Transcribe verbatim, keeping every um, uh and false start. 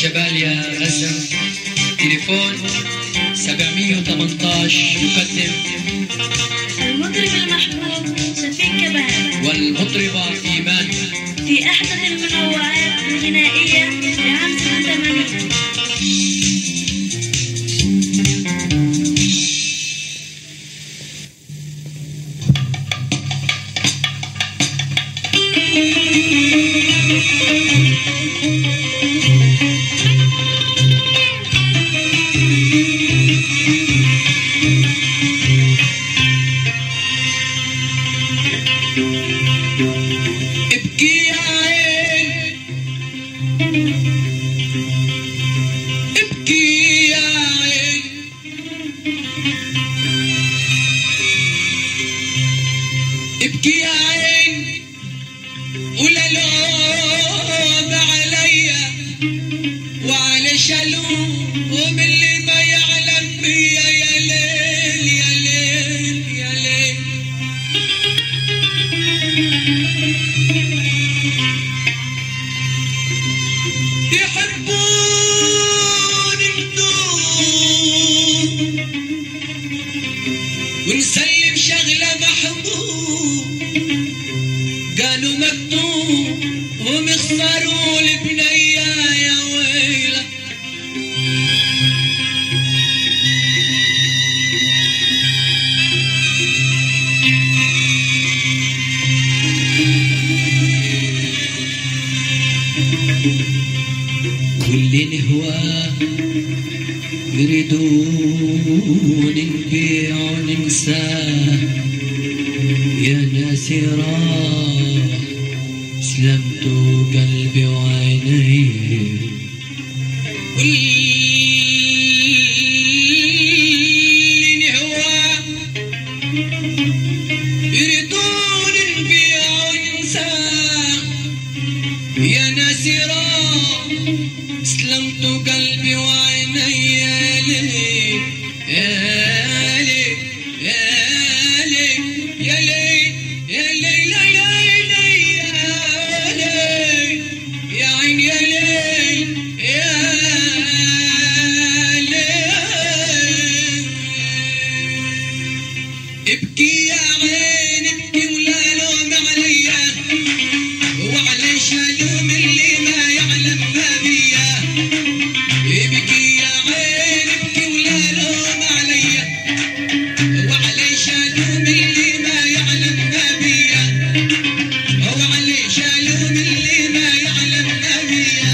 شبال يا غزة. تليفون سبعمية وثمانية عشر يقدم المطرب المحبوب شفيق كبهان والمطربة إيمان في أحدث المنوعات الغنائية لعام سنة ثمانين. ابكي يا عين ابكي يا عين ابكي يا عين ولا لوم عليا وعلى شلوم اللي ما يعلم بيا. يا ليل يا ليل يا ليل يحبون النور ونسلم شغلة محبوب قالوا مكتوب هم اختاروا البنية. يا ويلة كل نهوى يريدون نبيع وننساه. يا ناس راح سلمت قلبي وعيني كل نهوى يريدون نبيع وننساه. يا ناس راح سلمت قلبي وعيني. يا ليل يا ليل يا ليل يا ليل يا ليل يا ليل يا عين يا ليل يا ليل. ابكي يا عين ابكي ولا لوم عليا وعلى شلوم اللي ما يعلم ما بيا. ابكي يا عين ابكي ولا لوم عليا وعلى شلوم اللي ما يعلم ما بيا. وعلى شلوم اللي ما يعلم ما بيا.